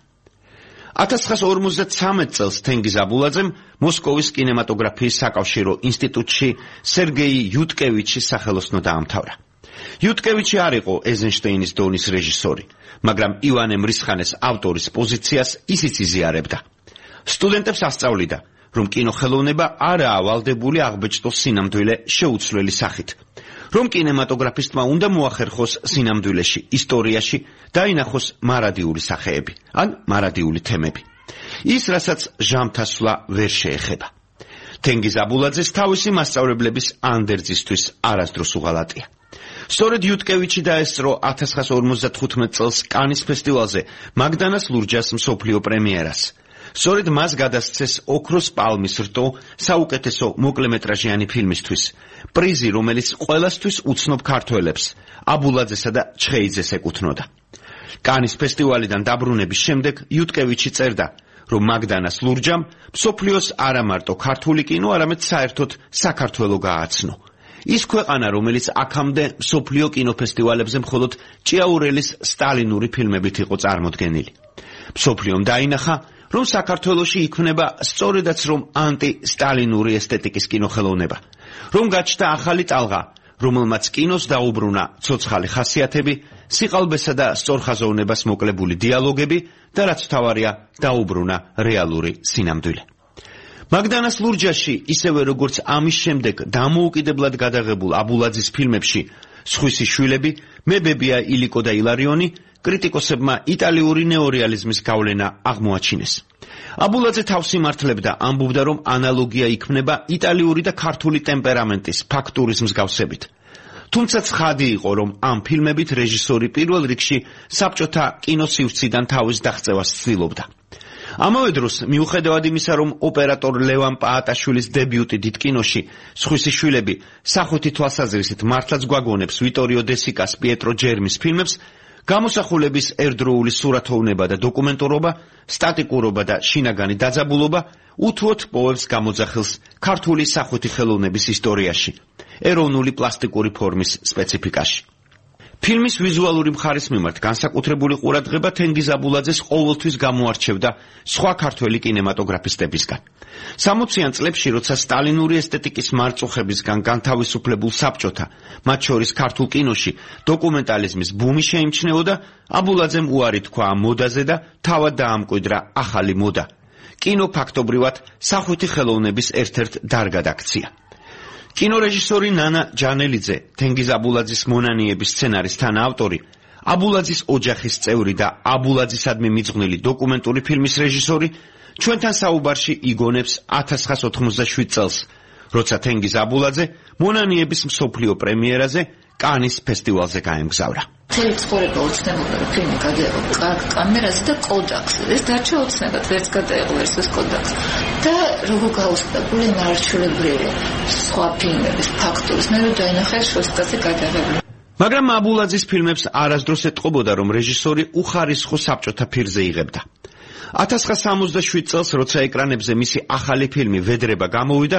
ათას ცხრაას ორმოცდათრამეტ წელს თენგიზ აბულაძემ მოსკოვის კინემატოგრაფიის საკავშირო ინსტიტუტში სერგეი იუტკევიჩის სახელოსნო დაამთავრა. იუტკევიჩი არ იყო ეიზენშტეინის დონის რეჟისორი, მაგრამ ივანე მრისხანეს ავტორის პოზიციას ისიც იზიარებდა. სტუდენტებს ასწავლიდა, რომ კინოხელოვნება არაა ვალდებული აღბეჭდოს სინამდვილე შეუცვლელი სახით, რომ კინემატოგრაფისტმა უნდა მოახერხოს სინამდვილეში, ისტორიაში და ინახოს მარადიული სახეები, ან მარადიული თემები. ის, რასაც ჟამთასვლა ვერ შეეხება. თენგიზ აბულაძეს თავისი მასწავლებლების ანდერძისთვის არასდროს უღალატია. სწორედ იუტკევიჩი დაესწრო ათას ცხრაას ორმოცდათხუთმეტ წელს კანის ფესტივალზე მაგდანას ლურჯას მსოფლიო პრემიერას. სწორედ მას გადასცეს ოქროს პალმის რტო საუკეთესო მოკლემეტრაჟიანი ფილმისთვის, პრიზი, რომელიც ყველასთვის უცნობ ქართველებს, აბულაძესა და ჩხეიძეს ეკუთვნოდა. კანის ფესტივალიდან დაბრუნების შემდეგ იუტკევიჩი წერდა, რომ მაგდანას ლურჯამ მსოფლიოს არა მარტო ქართული კინო, არამედ საერთოდ საქართველო გააცნო. ის ქვეყანა, რომელიც აქამდე მსოფლიო კინოფესტივალებზე მხოლოდ ჭიაურელის სტალინური ფილმებით იყო წარმოდგენილი. მსოფლიომ დაინახა, რომ საქართველოში იქმნება სწორედაც რომ ანტი-სტალინური ესთეტიკის კინოხელოვნება, რომ გაჩნდა ახალი ტალღა, რომელმაც კინოს დაუბრუნა ცოცხალი ხასიათები, სიყალბესა და სწორხაზოვნებას მოკლებული დიალოგები და რაც მთავარია, დაუბრუნა რეალური სინამდვილე. მაგდანას ლურჯაში, ისევე როგორც ამის შემდეგ დამოუკიდებლად გადაღებულ აბულაძის ფილმებში სხვისი შვილები, მებებია ილიკო და ილარიონი, კრიტიკოსებმა იტალიური ნეორეალიზმის გავლენა აღმოაჩინეს. აბულაძე თავს იმართლებდა, ამბობდა, რომ ანალოგია იქმნება იტალიური და ქართული ტემპერამენტის, ფაქტურის მსგავსებით. თუმცა ცხადი იყო, რომ ამ ფილმებით რეჟისორი პირველ რიგში საბჭოთა კინოსივრციდან თავის დაღწევას ცდილობდა. ამავე დროს, მიუხედავად იმისა, რომ ოპერატორ ლევან პაატაშვილის დებიუტი დიდ კინოში, სხვისი შვილები სახვითი თვალსაზრისით მართლაც გვაგონებს ვიტორიო დესიკას, პიეტრო ჯერმის ფილმებს, გამოსახულების ერთდროული სურათოვნება და დოკუმენტურობა, სტატიკურობა და შინაგანი დაძაბულობა უთუოდ პოვებს გამოძახილს ქართული სახვითი ხელოვნების ისტორიაში, ეროვნული პლასტიკური ფორმის სპეციფიკაში. ფილმის ვიზუალური მხარის მიმართ განსაკუთრებული ყურადღება თენგიზ აბულაძეს ყოველთვის გამოარჩევდა სხვა ქართველი კინემატოგრაფისტებისგან. სამოციან წლებში, როცა სტალინური ესთეტიკის მარწუხებისგან განთავისუფლებულ საბჭოთა, მათ შორის ქართულ კინოში, დოკუმენტალიზმის ბუმი შეიმჩნეოდა, აბულაძემ უარი თქვა ამ მოდაზე და თავად დაამკვიდრა ახალი მოდა. კინო ფაქტობრივად სახვითი ხელოვნების ერთ-ერთ დარგად აქცია. კინორეჟისორი ნანა ჯანელიძე, თენგიზ აბულაძის მონანიების სცენარის თანაავტორი, აბულაძის ოჯახის წევრი და აბულაძისადმი მიძღვნილი დოკუმენტური ფილმის რეჟისორი, ჩვენთან საუბარში იგონებს ათას ცხრაას ოთხმოცდაშვიდ წელს, როცა თენგიზ აბულაძე მონანიების მსოფლიო პრემიერაზე კანის ფესტივალზე გაემგზავრა.
მთელი ცხოვრება ოცნებობდა, რომ ფილმი გადაიღო კამერაზე და კოდაკზე. ეს დარჩა ოცნებად, ვერც გადაიღო ეს კოდაკს. და როგორ გაუსწრდა გული მარჩულებრივი სხვა ფილმების ფაქტურს, მე რომ დაინახე შოსტაზე გადაღებული.
მაგრამ აბულაძის ფილმებს არასდროს ეტყობოდა, რომ რეჟისორი უხარისხო საბჭოთა ფირზე იღებდა. ათას ცხრაას სამოცდაშვიდ წელს, როცა ეკრანებზე მისი ახალი ფილმი ვედრება გამოვიდა,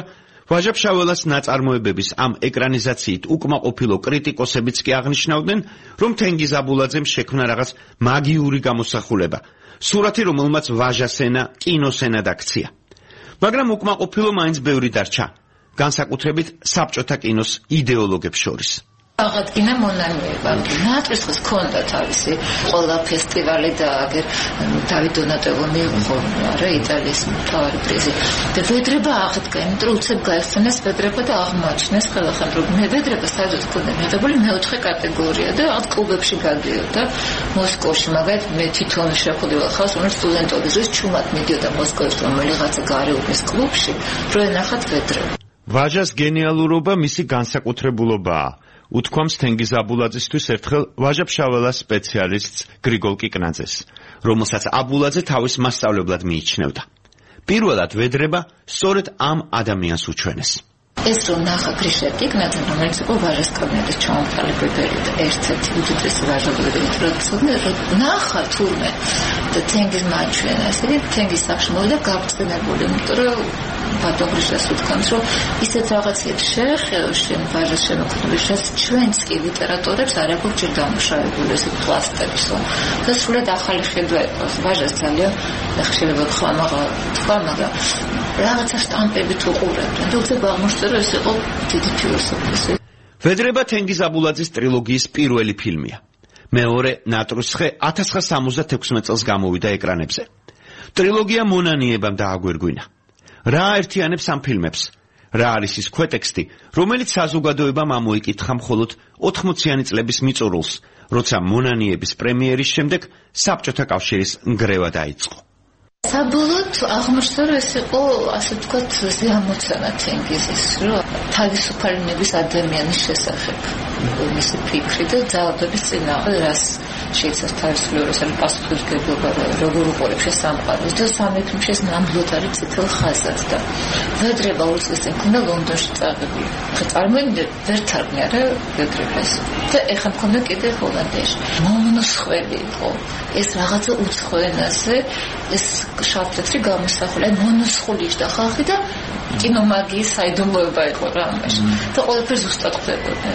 ვაჟა-ფშაველას ნაწარმოებების ამ ეკრანიზაციით უკმაყოფილო კრიტიკოსებიც კი აღნიშნავდნენ, რომ თენგიზ აბულაძემ შექმნა რაღაც მაგიური გამოსახულება, სურათი, რომელმაც ვაჟასენა, კინოსენად აქცია. მაგრამ უკმაყოფილო მაინც ბევრი დარჩა, განსაკუთრებით საბჭოთა კინოს იდეოლოგებს შორის.
აღადგინა მონანიება. ნატრისხოს ჰქონდა თავისი ყველა ფესტივალი და აგერ დავით დონატელო მიიღო რა იტალიის მთავარი პრიზი. და ვედრება აღდგა, იმიტომ რომ უცებ გაიხსენეს ვედრება და აღმოაჩინეს ყველახან, მე ვედრება საერთოდ ჰქონდა მიღებული მეოთხე კატეგორია და რაღაც კლუბებში გადიოდა მოსკოვში, მაგათ მე თვითონ შეხვდები ხალხს, რომელიც სტუდენტობის დროს ჩუმად მიდიოდა მოსკოვში, რომელიღაცა გარეუბნის კლუბში, რომ ენახათ ვედრება.
ვაჟას გენიალურობა მისი განსაკუთრებულობაა. უთქვამს თენგიზ აბულაძისთვის ერთხელ ვაჟა-ფშაველას სპეციალისტს გრიგოლ კიკნაძეს, რომელსაც აბულაძე თავის მასწავლებლად მიიჩნევდა. პირველად ვედრება სწორედ ამ ადამიანს უჩვენეს.
ეს რომ ნახა გრიშა კიკნაძე, რომელიც იყო ვაჟას კაბინეტის ჩამოყალიბებელი და ერთ-ერთი უდიდესი ვაჟობლები, რომ ნახა თურმე და თენგიზ მაჩვენეს, თენგიზ სახში მოვიდა გაბწენებული, იმიტომ რომ ბატონგრიშას უთქვამს, რომ ისეთ რაღაცებს შეეხება შენ ვაჟას შემოქმედებაში, ჩვენც კი ლიტერატორებს არ აქვს ჯერ დამუშავებული ესეთ პლასტებს. და სულად ახალი ხედვა ეყავს ვაჟას ძალიან ხშირად ხმამაღა თქვა, მაგრამ რაღაცა სტამპებით უყურებდნენ და უცებ აღმოჩნდა, რომ ეს იყო დიდი ფილოსოფია.
ვედრება თენგიზ აბულაძის ტრილოგიის პირველი ფილმია. მეორე ნატრუსხე ათას ცხრაასა სამოცდათექვსმეტ წელს გამოვიდა ეკრანებზე. ტრილოგია მონანიებამ დააგვირგვინა. რა აერთიანებს ამ ფილმებს? რა არის ის ქვეტექსტი, რომელიც საზოგადოებამ ამოიკითხა მხოლოდ ოთხმოციანი წლების მიწურულს, როცა მონანიების პრემიერის შემდეგ საბჭოთა კავშირის ნგრევა დაიწყო.
საბოლოოდ აღმოჩნდა, რომ ეს იყო, ასე ვთქვათ, ზეამოცანა თენგიზის, რომ თავისუფალნების ადამიანის შესახებ მისი ფიქრი და ძალადობის წინააღმდეგ რას შეიძლება თავისუფლად რუსული პასუხისმგებლობა როგორ უყურებს ეს სამყაროს და სამი ფილმში ეს ნამდვილად არის წითელ ხაზად და ვედრება ორი წლის წინ ქონდა ლონდონში წავედი. ხა წარმოიდგინე ვერ თარგმნია რა ვედრებას და ეხლა მქონდა კიდე ჰოლანდიაში. მონოსხველი იყო ეს რაღაცა უცხო ენაზე ეს შავ-თეთრი გამოსახული მონოსხული და ხალხი და კინომაგიის საიდუმლოება იყო რა ამაში და ყველაფერს ზუსტად ხვდებოდნენ.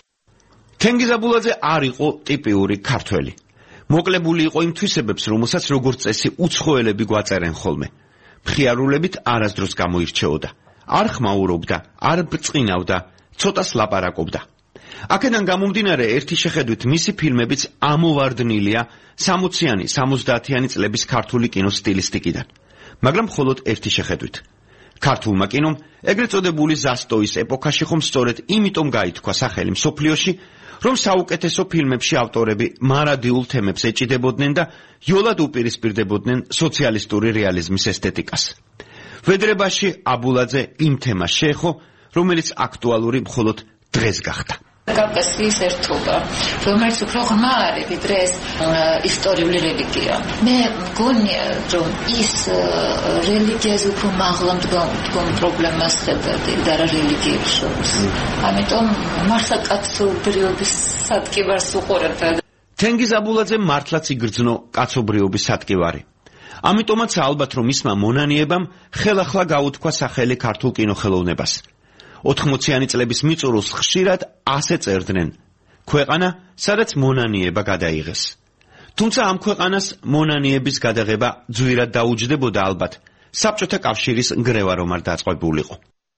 თენგიზ აბულაძე არ იყო ტიპიური ქართველი. მოკლებული იყო იმ თვისებებს, რომელსაც როგორც წესი უცხოელები გვაწერენ ხოლმე. მხიარულებით არასდროს გამოირჩეოდა. არ ხმაურობდა, არ ბრწყინავდა, ცოტას ლაპარაკობდა. აქედან გამომდინარე, ერთი შეხედვით მისი ფილმებიც ამოვარდნილია სამოციანი, სამოცდაათიანი წლების ქართული კინოს სტილისტიკიდან. მაგრამ მხოლოდ ერთი შეხედვით. ქართულმა კინომ ეგრეთ წოდებული ზასტოის ეპოქაში ხომ სწორედ იმიტომ გაითქვა სახელი მსოფლიოში, რომ საუკეთესო ფილმებში ავტორები მარადიულ თემებს ეჭიდებოდნენ და იოლად უპირისპირდებოდნენ სოციალისტური რეალიზმის ესთეტიკას. ვედრებაში აბულაძე იმ თემას შეეხო, რომელიც აქტუალური მხოლოდ დღეს გახდა.
კავკასიის ერთობა, რომელიც უფრო ღრმა არის, ვიდრე ეს ისტორიული რელიგია. მე მგონია, რომ ის რელიგიაზე უფრო მაღლა მდგომ პრობლემას ხედავდი და რა რელიგიებს შორის. ამიტომ მართლა კაცობრიობის სატკივარს უყურებდა.
თენგიზ აბულაძე მართლაც იგრძნო კაცობრიობის სატკივარი. ამიტომაც ალბათ რომ ისმა მონანიებამ ხელახლა გაუთქვა სახელი ქართულ კინოხელოვნებას. ოთხმოციანი წლების მიწურულს ხშირად ასე წერდნენ. ქვეყანა, სადაც მონანიება გადაიღეს. თუმცა ამ ქვეყანას მონანიების გადაღება ძვირად დაუჯდებოდა ალბათ, საბჭოთა კავშირის ნგრევა რომ არ დაწყებულიყო.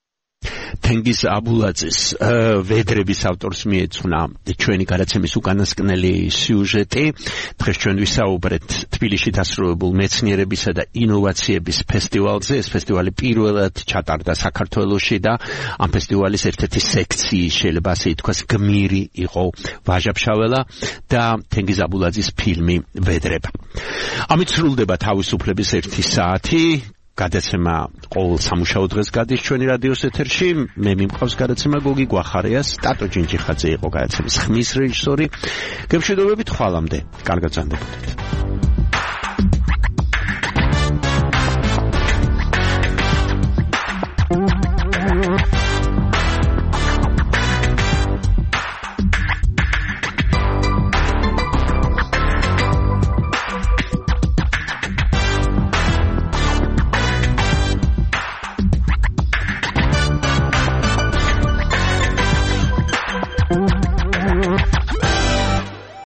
თენგიზ აბულაძის ვედრების ავტორს მიეძღვნა ჩვენი გადაცემის უკანასკნელი სიუჟეტი. დღეს ჩვენ ვისაუბრეთ თბილისში დასრულებულ მეცნიერებისა და ინოვაციების ფესტივალზე. ეს ფესტივალი პირველად ჩატარდა საქართველოში და ამ ფესტივალის ერთ-ერთი სექციის, შეიძლება ასე ითქვას, გმირი იყო ვაჟა-ფშაველა და თენგიზ აბულაძის ფილმი ვედრება. ამით სრულდება თავისუფლების ერთი საათი. გადაცემა ყოველ სამუშაო დღეს გადის ჩვენი რადიოს ეთერში. მე მიმყავს გადაცემა გოგი გვახარიას, ტატო ჯინჯიხაძე იყო გადაცემის ხმის რეჟისორი. გემშვიდობებით ხვალამდე. კარგად ზანდებოდეთ.